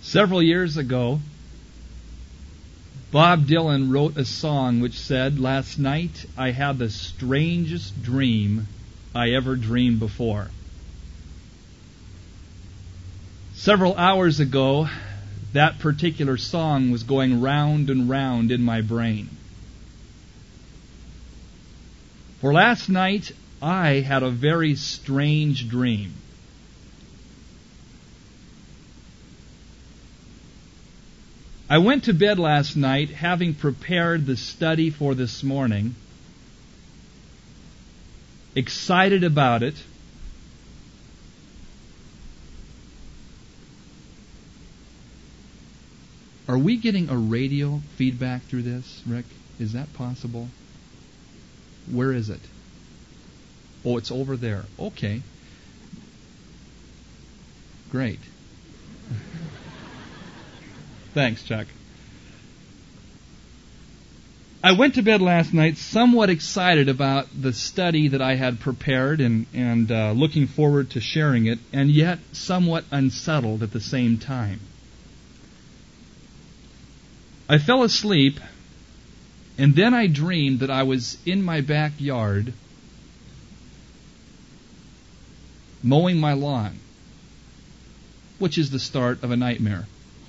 Several years ago, Bob Dylan wrote a song which said, "Last night I had the strangest dream I ever dreamed before." Several hours ago, that particular song was going round and round in my brain. For last night, I had a very strange dream. I went to bed last night having prepared the study for this morning, excited about it, Are we getting a radio feedback through this, Rick? Is that possible? Where is it? Oh, it's over there. Okay. Great. Thanks, Chuck. I went to bed last night somewhat excited about the study that I had prepared and looking forward to sharing it, and yet somewhat unsettled at the same time. I fell asleep, and then I dreamed that I was in my backyard mowing my lawn, which is the start of a nightmare.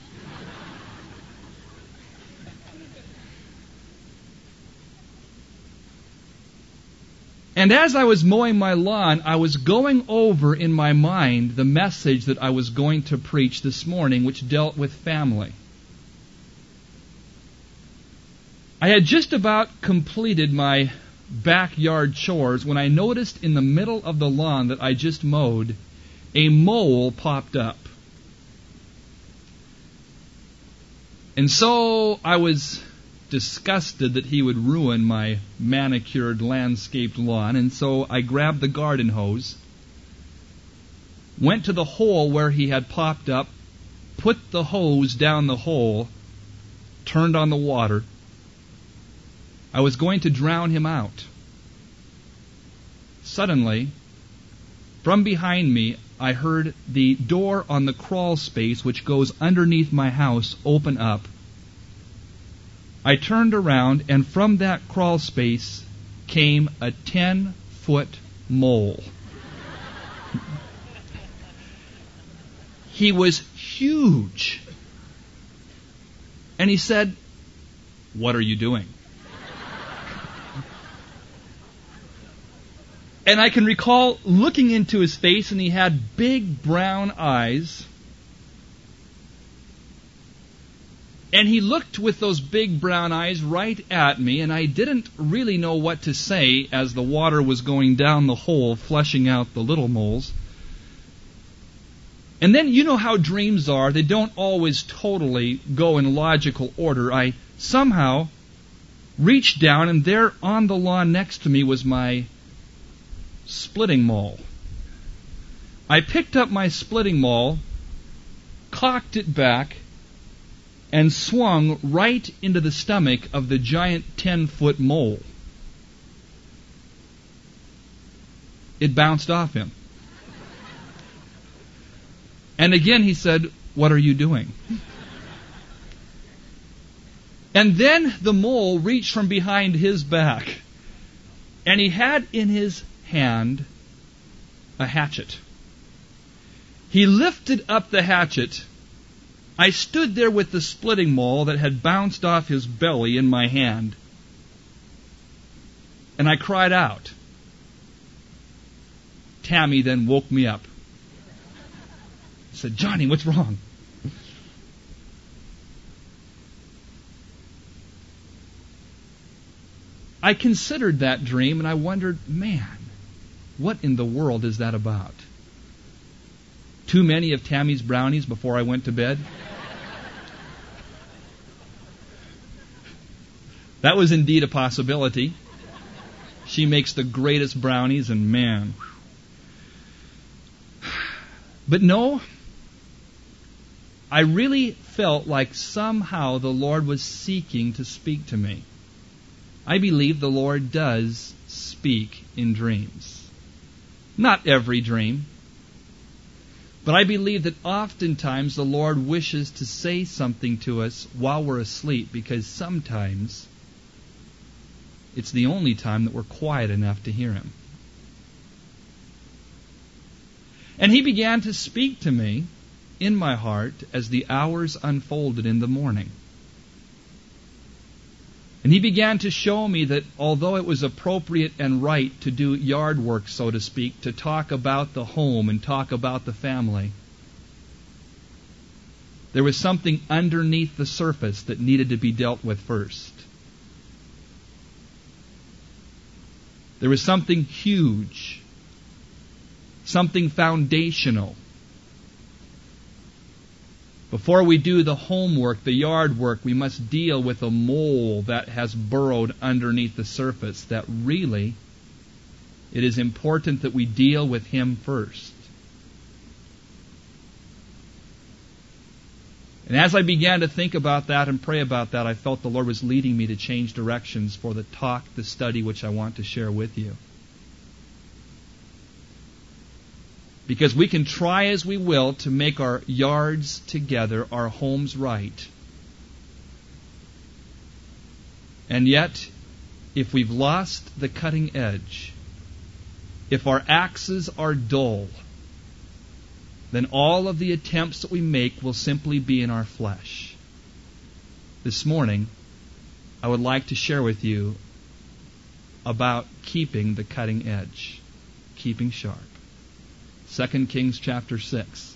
And as I was mowing my lawn, I was going over in my mind the message that I was going to preach this morning, which dealt with family. I had just about completed my backyard chores when I noticed in the middle of the lawn that I just mowed, a mole popped up. And so I was disgusted that he would ruin my manicured landscaped lawn, and so I grabbed the garden hose, went to the hole where he had popped up, put the hose down the hole, turned on the water. I was going to drown him out. Suddenly, from behind me, I heard the door on the crawl space which goes underneath my house open up. I turned around, and from that crawl space came a 10-foot mole. He was huge. And he said, "What are you doing?" And I can recall looking into his face, and he had big brown eyes. And he looked with those big brown eyes right at me, and I didn't really know what to say as the water was going down the hole, flushing out the little moles. And then, you know how dreams are. They don't always totally go in logical order. I somehow reached down, and there on the lawn next to me was my splitting maul. I picked up my splitting maul, cocked it back, and swung right into the stomach of the giant 10-foot mole. It bounced off him. And again he said, "What are you doing?" And then the mole reached from behind his back, and he had in his hand a hatchet. He lifted up the hatchet. I stood there with the splitting maul that had bounced off his belly in my hand, and I cried out. Tammy then woke me up. Said, "Johnny, what's wrong?" I considered that dream, and I wondered, man, what in the world is that about? Too many of Tammy's brownies before I went to bed? That was indeed a possibility. She makes the greatest brownies, and man. But no, I really felt like somehow the Lord was seeking to speak to me. I believe the Lord does speak in dreams. Not every dream. But I believe that oftentimes the Lord wishes to say something to us while we're asleep, because sometimes it's the only time that we're quiet enough to hear Him. And He began to speak to me in my heart as the hours unfolded in the morning. And He began to show me that although it was appropriate and right to do yard work, so to speak, to talk about the home and talk about the family, there was something underneath the surface that needed to be dealt with first. There was something huge, something foundational. Before we do the homework, the yard work, we must deal with a mole that has burrowed underneath the surface, that really it is important that we deal with him first. And as I began to think about that and pray about that, I felt the Lord was leading me to change directions for the talk, the study, which I want to share with you. Because we can try as we will to make our yards together, our homes right. And yet, if we've lost the cutting edge, if our axes are dull, then all of the attempts that we make will simply be in our flesh. This morning, I would like to share with you about keeping the cutting edge, keeping sharp. 2 Kings chapter 6.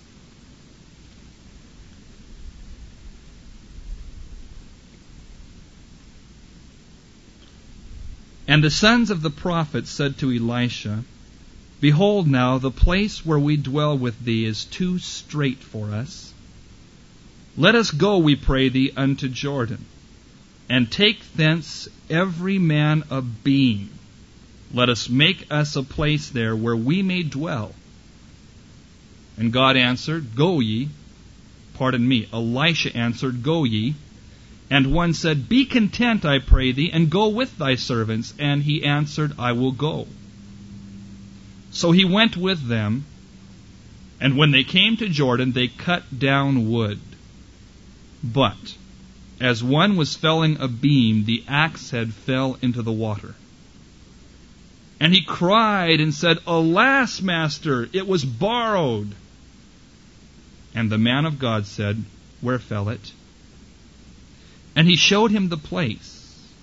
And the sons of the prophets said to Elisha, Behold now, the place where we dwell with thee is too strait for us. Let us go, we pray thee, unto Jordan, and take thence every man a beam. Let us make us a place there where we may dwell. And God answered, Go ye. Elisha answered, Go ye. And one said, Be content, I pray thee, and go with thy servants. And he answered, I will go. So he went with them, and when they came to Jordan, they cut down wood. But as one was felling a beam, the axe head fell into the water. And he cried and said, Alas, master, it was borrowed. And the man of God said, Where fell it? And he showed him the place.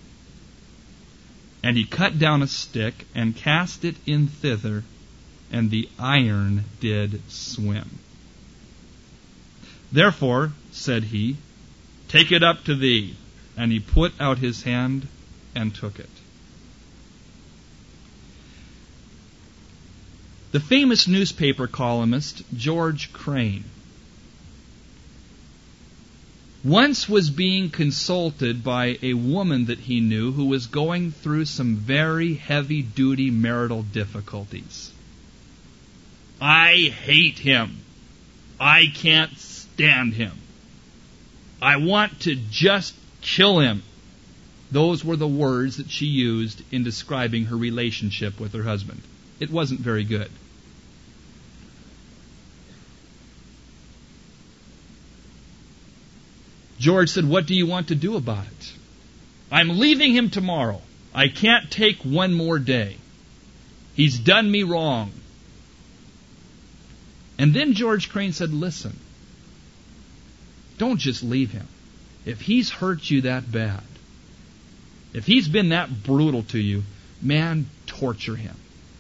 And he cut down a stick and cast it in thither, and the iron did swim. Therefore, said he, Take it up to thee. And he put out his hand and took it. The famous newspaper columnist George Crane once was being consulted by a woman that he knew who was going through some very heavy-duty marital difficulties. I hate him. I can't stand him. I want to just kill him. Those were the words that she used in describing her relationship with her husband. It wasn't very good. George said, What do you want to do about it? I'm leaving him tomorrow. I can't take one more day. He's done me wrong. And then George Crane said, Listen, don't just leave him. If he's hurt you that bad, if he's been that brutal to you, man, torture him.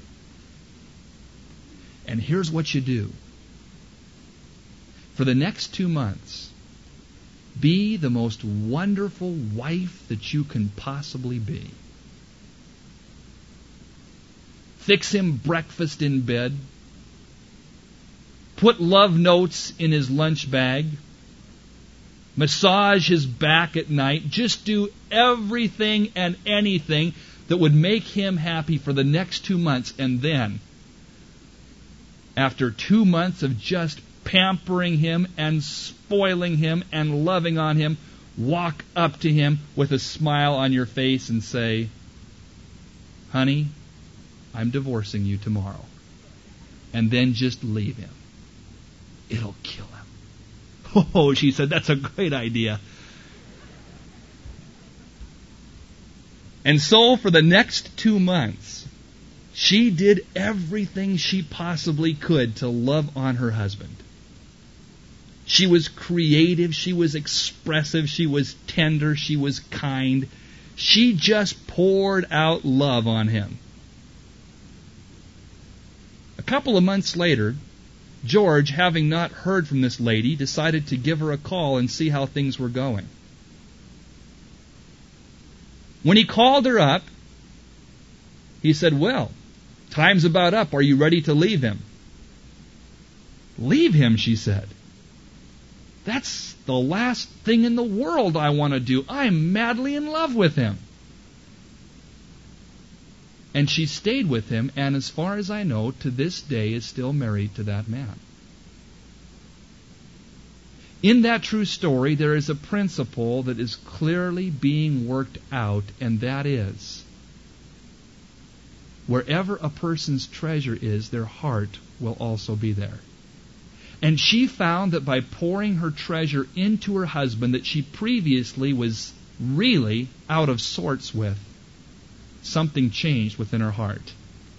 And here's what you do. For the next 2 months, be the most wonderful wife that you can possibly be. Fix him breakfast in bed. Put love notes in his lunch bag. Massage his back at night. Just do everything and anything that would make him happy for the next 2 months. And then, after 2 months of just pampering him and spoiling him and loving on him, walk up to him with a smile on your face and say, Honey, I'm divorcing you tomorrow. And then just leave him. It'll kill him. Oh, she said, that's a great idea. And so for the next 2 months, she did everything she possibly could to love on her husband. She was creative, she was expressive, she was tender, she was kind. She just poured out love on him. A couple of months later, George, having not heard from this lady, decided to give her a call and see how things were going. When he called her up, he said, well, time's about up. Are you ready to leave him? Leave him, she said. That's the last thing in the world I want to do. I'm madly in love with him. And she stayed with him, and as far as I know, to this day is still married to that man. In that true story, there is a principle that is clearly being worked out, and that is, wherever a person's treasure is, their heart will also be there. And she found that by pouring her treasure into her husband that she previously was really out of sorts with, something changed within her heart.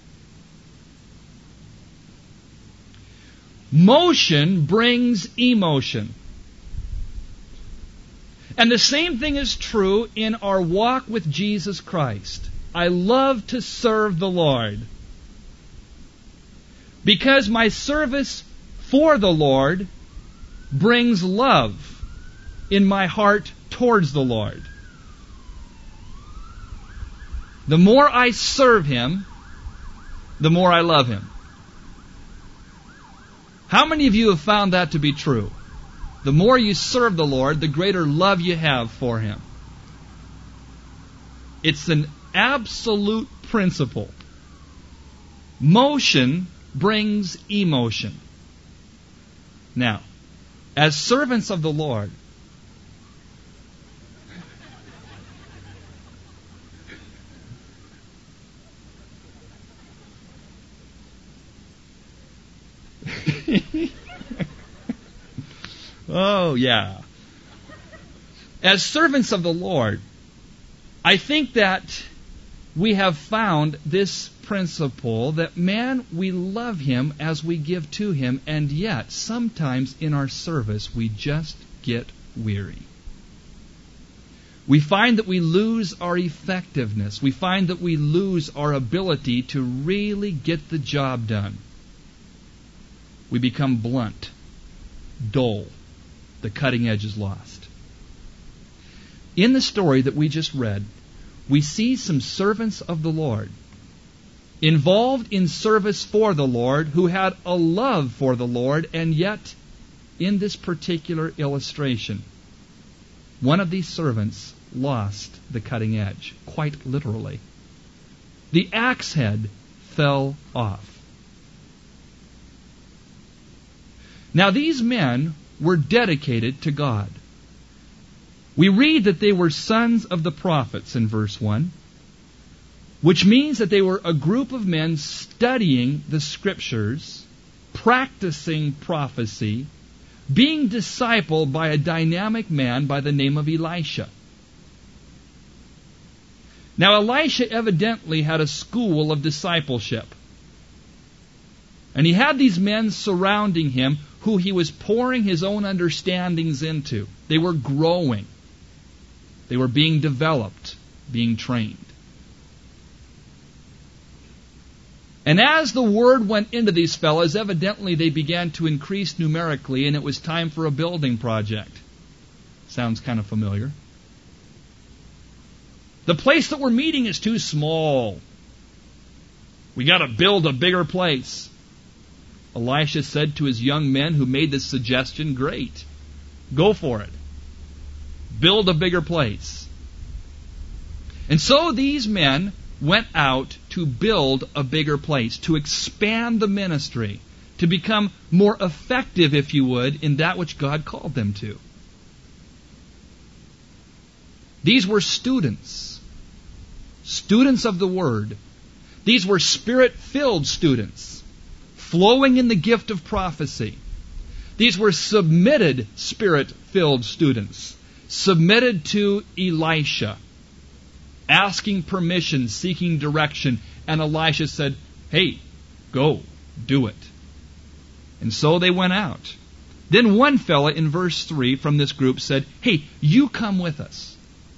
Motion brings emotion. And the same thing is true in our walk with Jesus Christ. I love to serve the Lord, because my service for the Lord brings love in my heart towards the Lord. The more I serve Him, the more I love Him. How many of you have found that to be true? The more you serve the Lord, the greater love you have for Him. It's an absolute principle. Motion brings emotion. Now, as servants of the Lord, oh, yeah. As servants of the Lord, I think that we have found this principle that, man, we love Him as we give to Him, and yet sometimes in our service we just get weary. We find that we lose our effectiveness. We find that we lose our ability to really get the job done. We become blunt, dull. The cutting edge is lost. In the story that we just read, we see some servants of the Lord involved in service for the Lord who had a love for the Lord, and yet in this particular illustration, one of these servants lost the cutting edge, quite literally. The axe head fell off. Now these men were dedicated to God. We read that they were sons of the prophets in verse 1, which means that they were a group of men studying the Scriptures, practicing prophecy, being discipled by a dynamic man by the name of Elisha. Now Elisha evidently had a school of discipleship. And he had these men surrounding him who he was pouring his own understandings into. They were growing. They were being developed, being trained. And as the word went into these fellows, evidently they began to increase numerically, and it was time for a building project. Sounds kind of familiar. The place that we're meeting is too small. We got to build a bigger place. Elisha said to his young men who made this suggestion, great, go for it. Build a bigger place. And so these men went out to build a bigger place, to expand the ministry, to become more effective, if you would, in that which God called them to. These were students of the Word. These were Spirit-filled students, flowing in the gift of prophecy. These were submitted, Spirit-filled students, submitted to Elisha, asking permission, seeking direction. And Elisha said, hey, go, do it. And so they went out. Then one fella in verse 3 from this group said, hey, you come with us.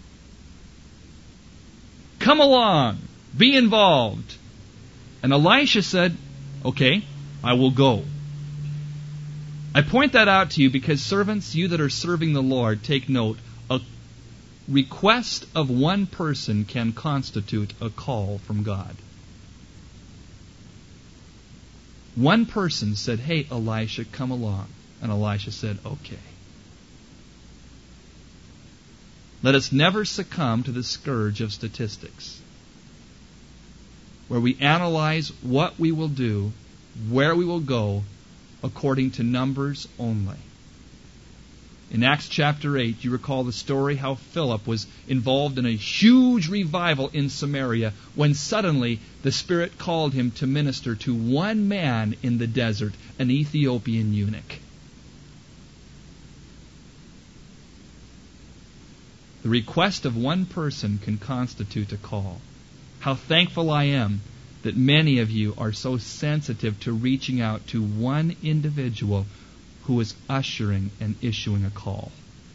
Come along, be involved. And Elisha said, okay, I will go. I point that out to you because, servants, you that are serving the Lord, take note, a request of one person can constitute a call from God. One person said, hey, Elisha, come along. And Elisha said, okay. Let us never succumb to the scourge of statistics, where we analyze what we will do, where we will go, according to numbers only. In Acts chapter 8, you recall the story how Philip was involved in a huge revival in Samaria when suddenly the Spirit called him to minister to one man in the desert, an Ethiopian eunuch. The request of one person can constitute a call. How thankful I am that many of you are so sensitive to reaching out to one individual who is ushering and issuing a call.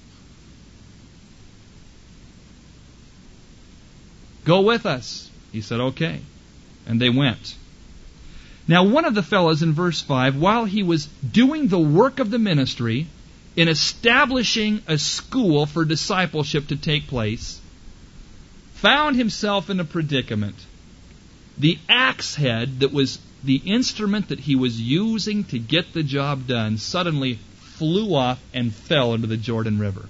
Go with us. He said, okay. And they went. Now, one of the fellows in verse 5, while he was doing the work of the ministry, in establishing a school for discipleship to take place, found himself in a predicament. The axe head that was the instrument that he was using to get the job done suddenly flew off and fell into the Jordan River.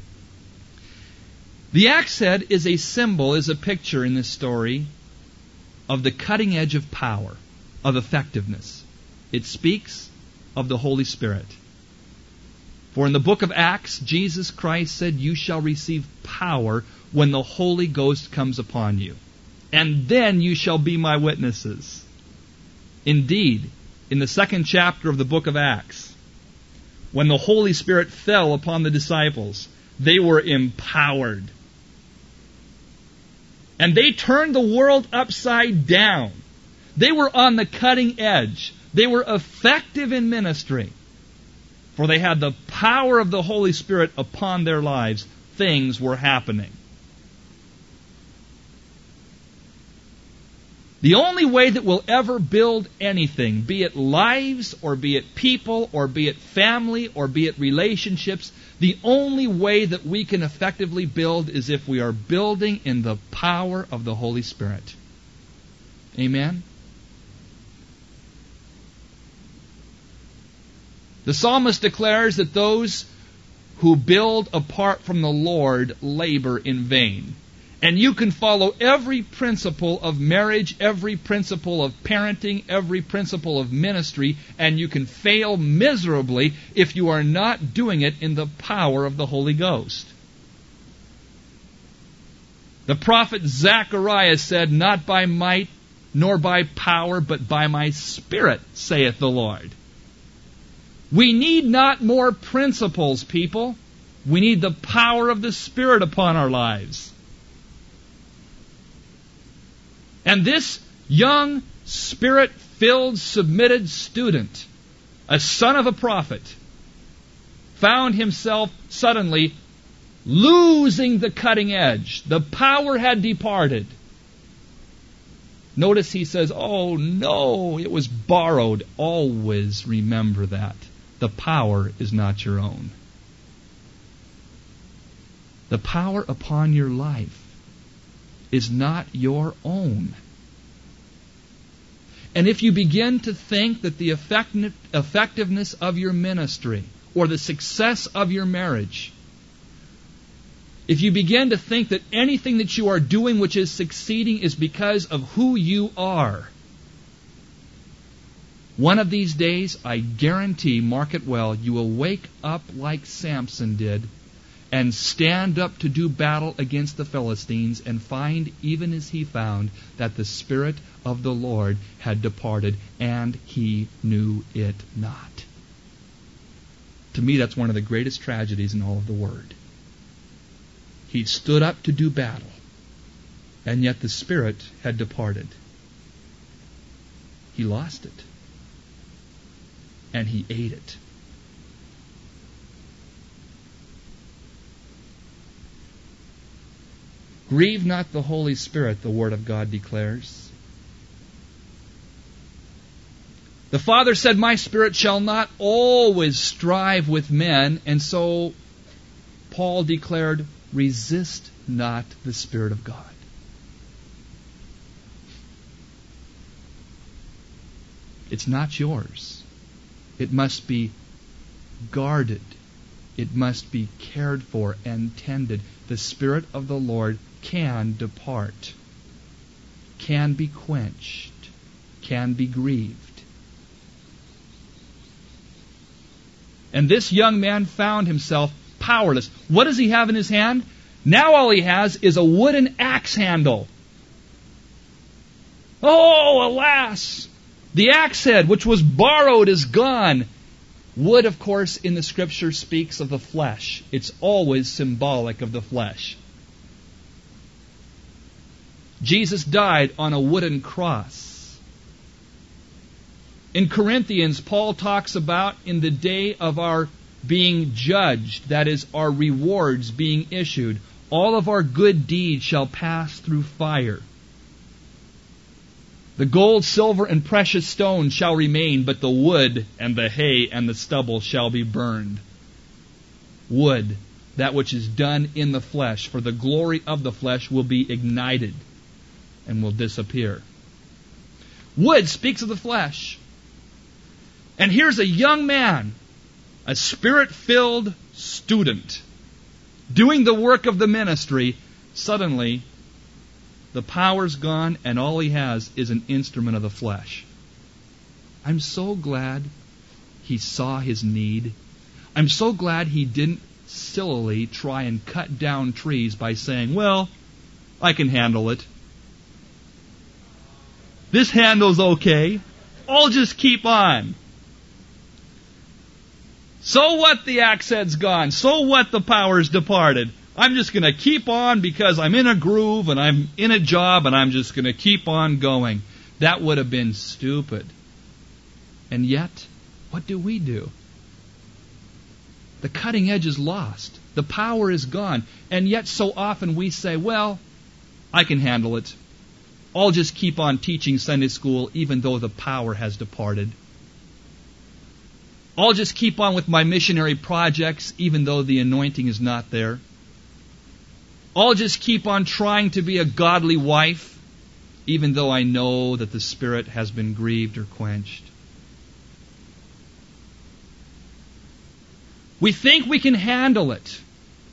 The axe head is a symbol, is a picture in this story of the cutting edge of power, of effectiveness. It speaks of the Holy Spirit. For in the book of Acts, Jesus Christ said, you shall receive power when the Holy Ghost comes upon you. And then you shall be my witnesses. Indeed, in the 2nd chapter of the book of Acts, when the Holy Spirit fell upon the disciples, they were empowered. And they turned the world upside down. They were on the cutting edge. They were effective in ministry. For they had the power of the Holy Spirit upon their lives. Things were happening. The only way that we'll ever build anything, be it lives, or be it people, or be it family, or be it relationships, the only way that we can effectively build is if we are building in the power of the Holy Spirit. Amen? The psalmist declares that those who build apart from the Lord labor in vain. And you can follow every principle of marriage, every principle of parenting, every principle of ministry, and you can fail miserably if you are not doing it in the power of the Holy Ghost. The prophet Zechariah said, not by might nor by power, but by my Spirit, saith the Lord. We need not more principles, people. We need the power of the Spirit upon our lives. And this young, Spirit-filled, submitted student, a son of a prophet, found himself suddenly losing the cutting edge. The power had departed. Notice he says, oh no, it was borrowed. Always remember that. The power is not your own. The power upon your life is not your own. And if you begin to think that the effectiveness of your ministry or the success of your marriage, if you begin to think that anything that you are doing which is succeeding is because of who you are, one of these days, I guarantee, mark it well, you will wake up like Samson did and stand up to do battle against the Philistines and find, even as he found, that the Spirit of the Lord had departed and he knew it not. To me, that's one of the greatest tragedies in all of the Word. He stood up to do battle, and yet the Spirit had departed. He lost it, and he ate it. Grieve not the Holy Spirit, the Word of God declares. The Father said, my spirit shall not always strive with men, and so Paul declared, resist not the Spirit of God. It's not yours. It must be guarded. It must be cared for and tended. The Spirit of the Lord can depart, can be quenched, can be grieved. And this young man found himself powerless. What does he have in his hand? Now all he has is a wooden axe handle. Oh, alas! The axe head, which was borrowed, is gone. Wood, of course, in the Scripture speaks of the flesh. It's always symbolic of the flesh. Jesus died on a wooden cross. In Corinthians, Paul talks about in the day of our being judged, that is, our rewards being issued, all of our good deeds shall pass through fire. The gold, silver, and precious stones shall remain, but the wood and the hay and the stubble shall be burned. Wood, that which is done in the flesh, for the glory of the flesh, will be ignited and will disappear. Wood speaks of the flesh. And here's a young man, a Spirit-filled student, doing the work of the ministry. Suddenly, the power's gone, and all he has is an instrument of the flesh. I'm so glad he saw his need. I'm so glad he didn't sillily try and cut down trees by saying, well, I can handle it. This handle's okay. I'll just keep on. So what, the axe head's gone? So what, the power's departed? I'm just going to keep on because I'm in a groove and I'm in a job and I'm just going to keep on going. That would have been stupid. And yet, what do? The cutting edge is lost. The power is gone. And yet so often we say, well, I can handle it. I'll just keep on teaching Sunday school even though the power has departed. I'll just keep on with my missionary projects even though the anointing is not there. I'll just keep on trying to be a godly wife even though I know that the Spirit has been grieved or quenched. We think we can handle it.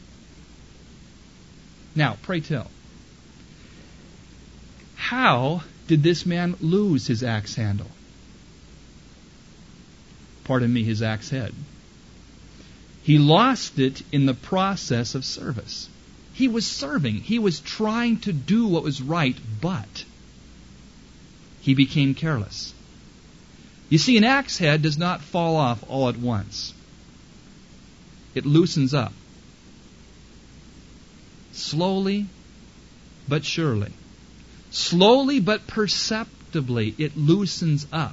Now, pray tell, how did this man lose his axe handle? Pardon me, his axe head. He lost it in the process of service. He was serving. He was trying to do what was right, but he became careless. You see, an axe head does not fall off all at once. It loosens up. Slowly but surely. Slowly but perceptibly, it loosens up.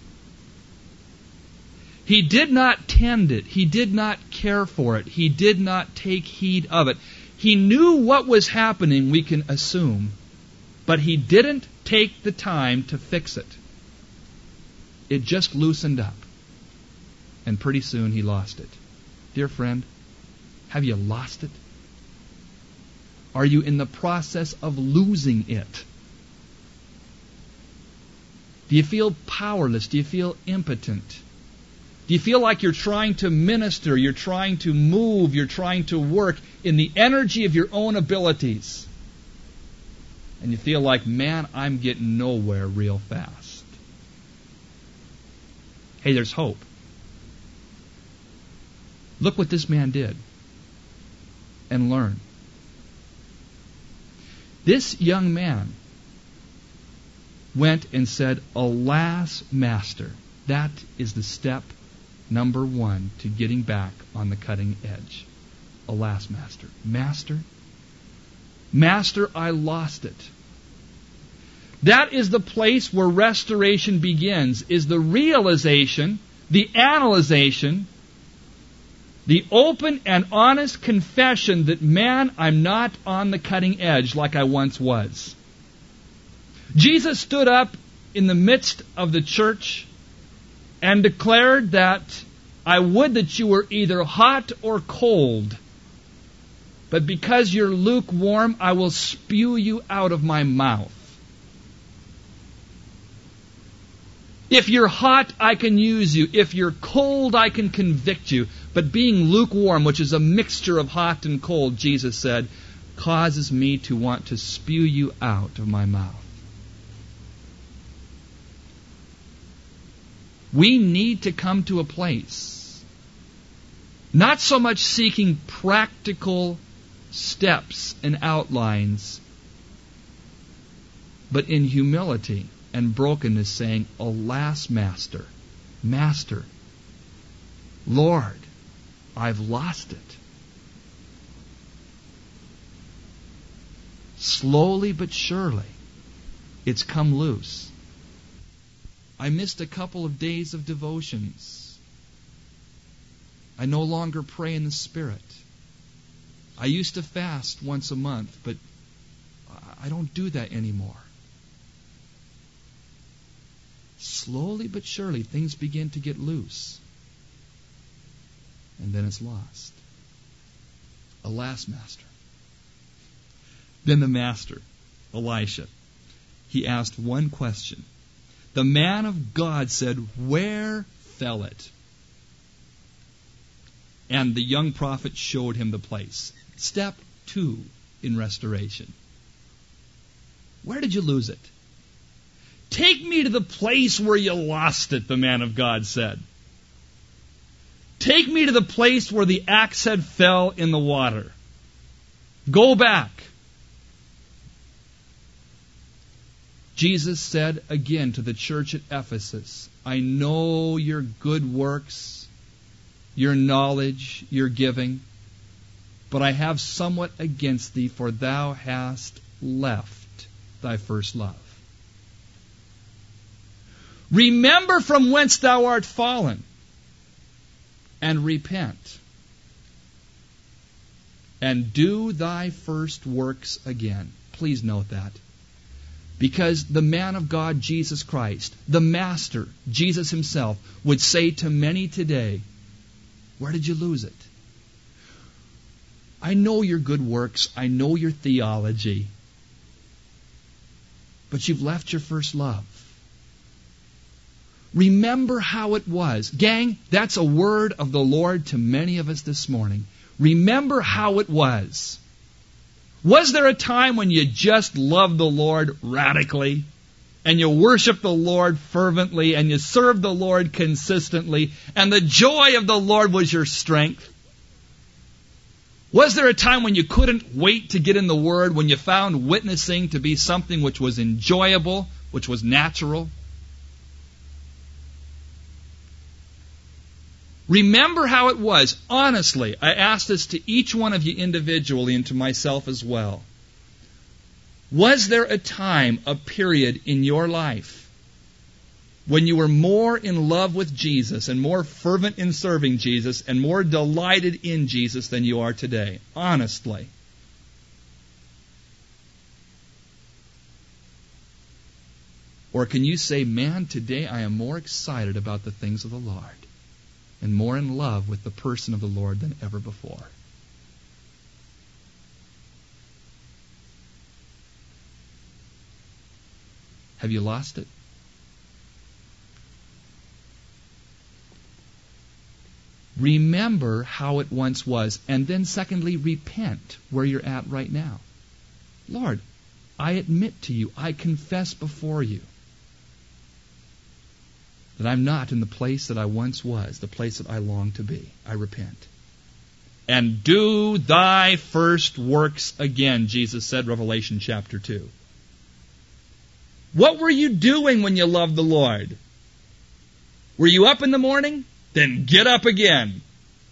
He did not tend it. He did not care for it. He did not take heed of it. He knew what was happening, we can assume, but he didn't take the time to fix it. It just loosened up, and pretty soon he lost it. Dear friend, have you lost it? Are you in the process of losing it? Do you feel powerless? Do you feel impotent? Do you feel like you're trying to minister, you're trying to move, you're trying to work in the energy of your own abilities? And you feel like, man, I'm getting nowhere real fast. Hey, there's hope. Look what this man did. And learn. This young man went and said, alas, Master. That is the step number one to getting back on the cutting edge. Alas, Master. Master, I lost it. That is the place where restoration begins, is the realization, the analyzation, the open and honest confession that, man, I'm not on the cutting edge like I once was. Jesus stood up in the midst of the church and declared that I would that you were either hot or cold, but because you're lukewarm, I will spew you out of my mouth. If you're hot, I can use you. If you're cold, I can convict you. But being lukewarm, which is a mixture of hot and cold, Jesus said, causes me to want to spew you out of my mouth. We need to come to a place, not so much seeking practical steps and outlines, but in humility and brokenness saying, alas, Master, Lord, I've lost it. Slowly but surely, it's come loose. I missed a couple of days of devotions. I no longer pray in the Spirit. I used to fast once a month, but I don't do that anymore. Slowly but surely, things begin to get loose. And then it's lost. Alas, Master. Then the Master, Elisha, he asked one question. The man of God said, where fell it? And the young prophet showed him the place. Step 2 in restoration. Where did you lose it? Take me to the place where you lost it, the man of God said. Take me to the place where the axe head fell in the water. Go back. Jesus said again to the church at Ephesus, I know your good works, your knowledge, your giving, but I have somewhat against thee, for thou hast left thy first love. Remember from whence thou art fallen, and repent, and do thy first works again. Please note that. Because the man of God, Jesus Christ, the Master, Jesus himself, would say to many today, where did you lose it? I know your good works, I know your theology, but you've left your first love. Remember how it was. Gang, that's a word of the Lord to many of us this morning. Remember how it was. Was there a time when you just loved the Lord radically, and you worshiped the Lord fervently, and you served the Lord consistently, and the joy of the Lord was your strength? Was there a time when you couldn't wait to get in the Word, when you found witnessing to be something which was enjoyable, which was natural? Remember how it was. Honestly, I ask this to each one of you individually and to myself as well. Was there a time, a period in your life when you were more in love with Jesus and more fervent in serving Jesus and more delighted in Jesus than you are today? Honestly. Or can you say, man, today I am more excited about the things of the Lord and more in love with the person of the Lord than ever before? Have you lost it? Remember how it once was. And then secondly, repent where you're at right now. Lord, I admit to you, I confess before you that I'm not in the place that I once was, the place that I long to be. I repent. And do thy first works again, Jesus said, Revelation chapter 2. What were you doing when you loved the Lord? Were you up in the morning? Then get up again.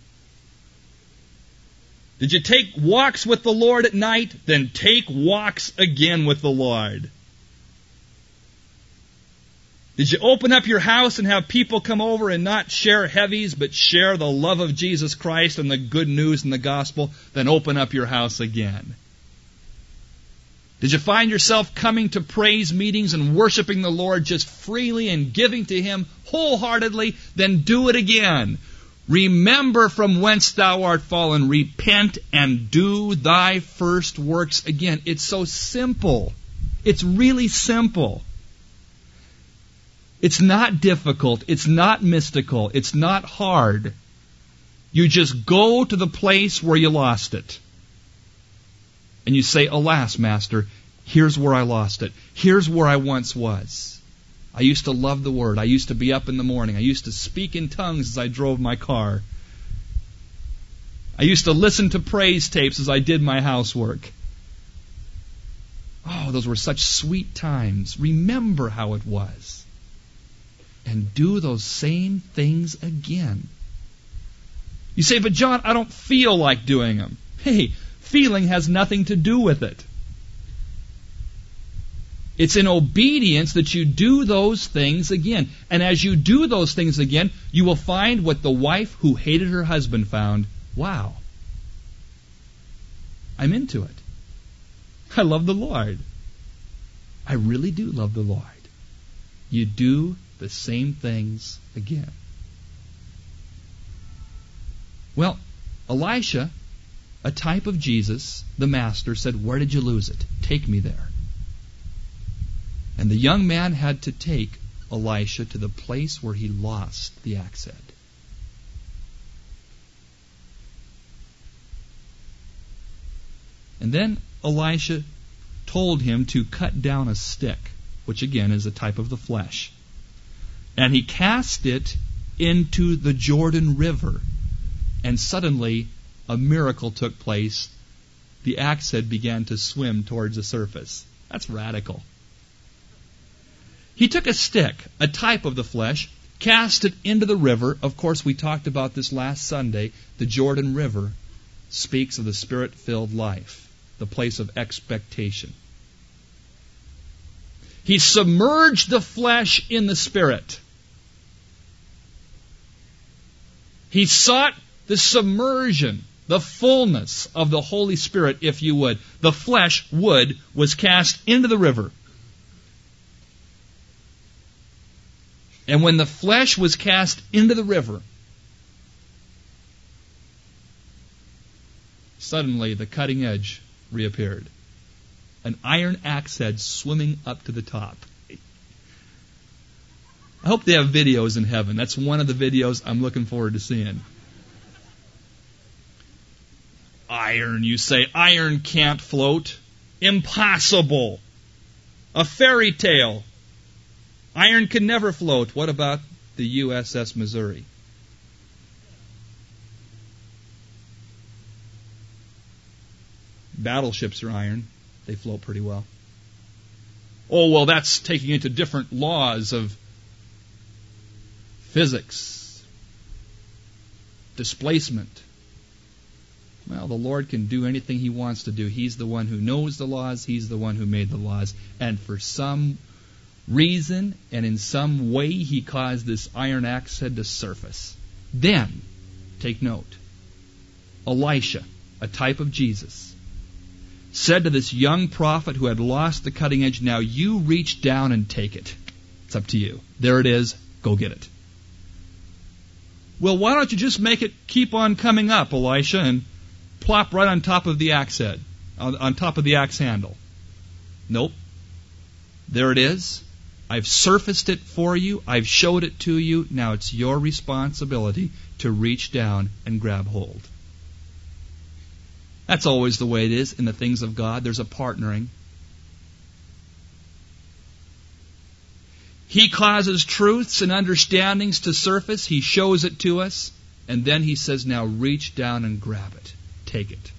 Did you take walks with the Lord at night? Then take walks again with the Lord. Did you open up your house and have people come over and not share heavies, but share the love of Jesus Christ and the good news and the gospel? Then open up your house again. Did you find yourself coming to praise meetings and worshiping the Lord just freely and giving to Him wholeheartedly? Then do it again. Remember from whence thou art fallen. Repent and do thy first works again. It's so simple. It's really simple. It's not difficult. It's not mystical. It's not hard. You just go to the place where you lost it. And you say, alas, Master, here's where I lost it. Here's where I once was. I used to love the Word. I used to be up in the morning. I used to speak in tongues as I drove my car. I used to listen to praise tapes as I did my housework. Oh, those were such sweet times. Remember how it was. And do those same things again. You say, but John, I don't feel like doing them. Hey, feeling has nothing to do with it. It's in obedience that you do those things again. And as you do those things again, you will find what the wife who hated her husband found. Wow. I'm into it. I love the Lord. I really do love the Lord. You do the same things again. Well, Elisha, a type of Jesus, the Master, said, where did you lose it? Take me there. And the young man had to take Elisha to the place where he lost the axe head. And then Elisha told him to cut down a stick, which again is a type of the flesh. And he cast it into the Jordan River. And suddenly a miracle took place. The axe head began to swim towards the surface. That's radical. He took a stick, a type of the flesh, cast it into the river. Of course, we talked about this last Sunday. The Jordan River speaks of the Spirit-filled life, the place of expectation. He submerged the flesh in the Spirit. He sought the submersion, the fullness of the Holy Spirit, if you would. The flesh, wood, was cast into the river. And when the flesh was cast into the river, suddenly the cutting edge reappeared. An iron axe head swimming up to the top. I hope they have videos in heaven. That's one of the videos I'm looking forward to seeing. Iron, you say. Iron can't float. Impossible. A fairy tale. Iron can never float. What about the USS Missouri? Battleships are iron. They float pretty well. Oh, well, that's taking into different laws of physics, displacement. Well, the Lord can do anything He wants to do. He's the one who knows the laws. He's the one who made the laws. And for some reason and in some way, He caused this iron axe head to surface. Then, take note, Elisha, a type of Jesus, said to this young prophet who had lost the cutting edge, now you reach down and take it. It's up to you. There it is. Go get it. Well, why don't you just make it keep on coming up, Elisha, and plop right on top of the axe head, on top of the axe handle? Nope. There it is. I've surfaced it for you. I've showed it to you. Now it's your responsibility to reach down and grab hold. That's always the way it is in the things of God. There's a partnering. He causes truths and understandings to surface. He shows it to us. And then He says, now reach down and grab it. Take it.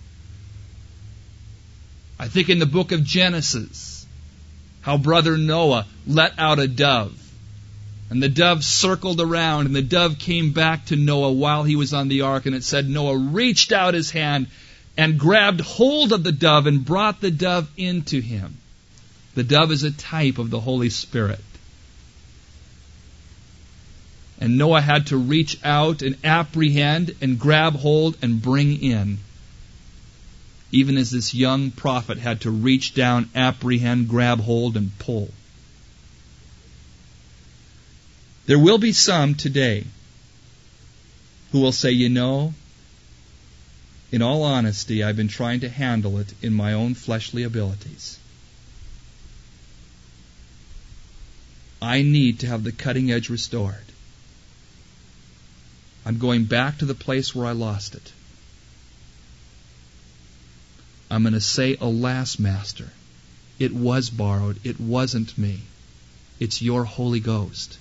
I think in the book of Genesis, how brother Noah let out a dove. And the dove circled around, and the dove came back to Noah while he was on the ark, and it said Noah reached out his hand and grabbed hold of the dove and brought the dove into him. The dove is a type of the Holy Spirit. And Noah had to reach out and apprehend and grab hold and bring in. Even as this young prophet had to reach down, apprehend, grab hold, and pull. There will be some today who will say, in all honesty, I've been trying to handle it in my own fleshly abilities. I need to have the cutting edge restored. I'm going back to the place where I lost it. I'm going to say, alas, Master, it was borrowed. It wasn't me. It's your Holy Ghost.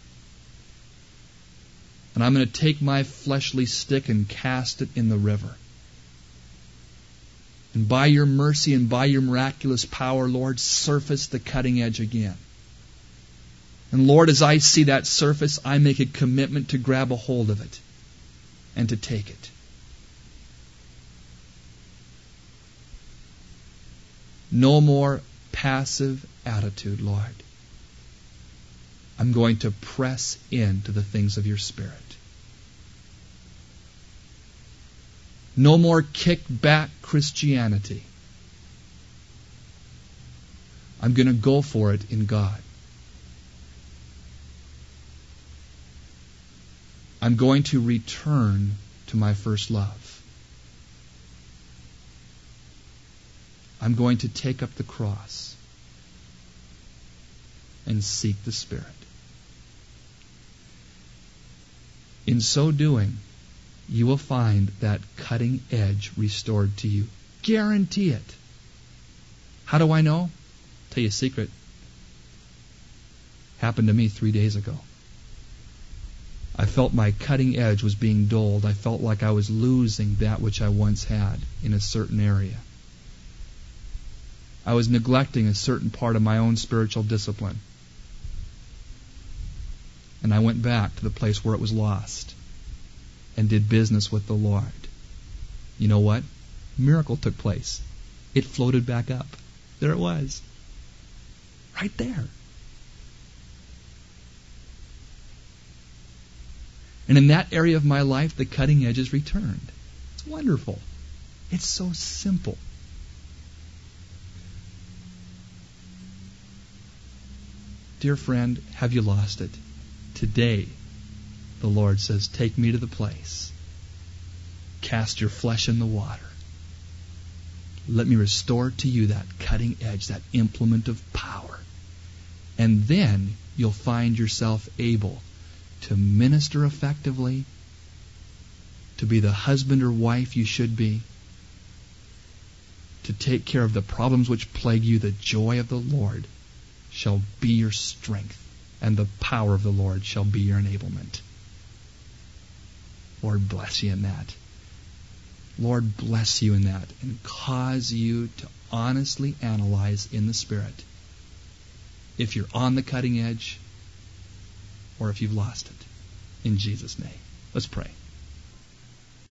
And I'm going to take my fleshly stick and cast it in the river. And by your mercy and by your miraculous power, Lord, surface the cutting edge again. And Lord, as I see that surface, I make a commitment to grab a hold of it and to take it. No more passive attitude, Lord. I'm going to press into the things of your Spirit. No more kick-back Christianity. I'm going to go for it in God. I'm going to return to my first love. I'm going to take up the cross and seek the Spirit. In so doing, you will find that cutting edge restored to you. Guarantee it. How do I know? Tell you a secret. Happened to me 3 days ago. I felt my cutting edge was being dulled. I felt like I was losing that which I once had in a certain area. I was neglecting a certain part of my own spiritual discipline. And I went back to the place where it was lost and did business with the Lord. You know what? Miracle took place. It floated back up. There it was. Right there. And in that area of my life, the cutting edge is returned. It's wonderful. It's so simple. Dear friend, have you lost it? Today, the Lord says, take me to the place. Cast your flesh in the water. Let me restore to you that cutting edge, that implement of power. And then you'll find yourself able to minister effectively, to be the husband or wife you should be, to take care of the problems which plague you. The joy of the Lord shall be your strength, and the power of the Lord shall be your enablement. Lord, bless you in that. Lord, bless you in that, and cause you to honestly analyze in the Spirit if you're on the cutting edge or if you've lost it. In Jesus' name. Let's pray.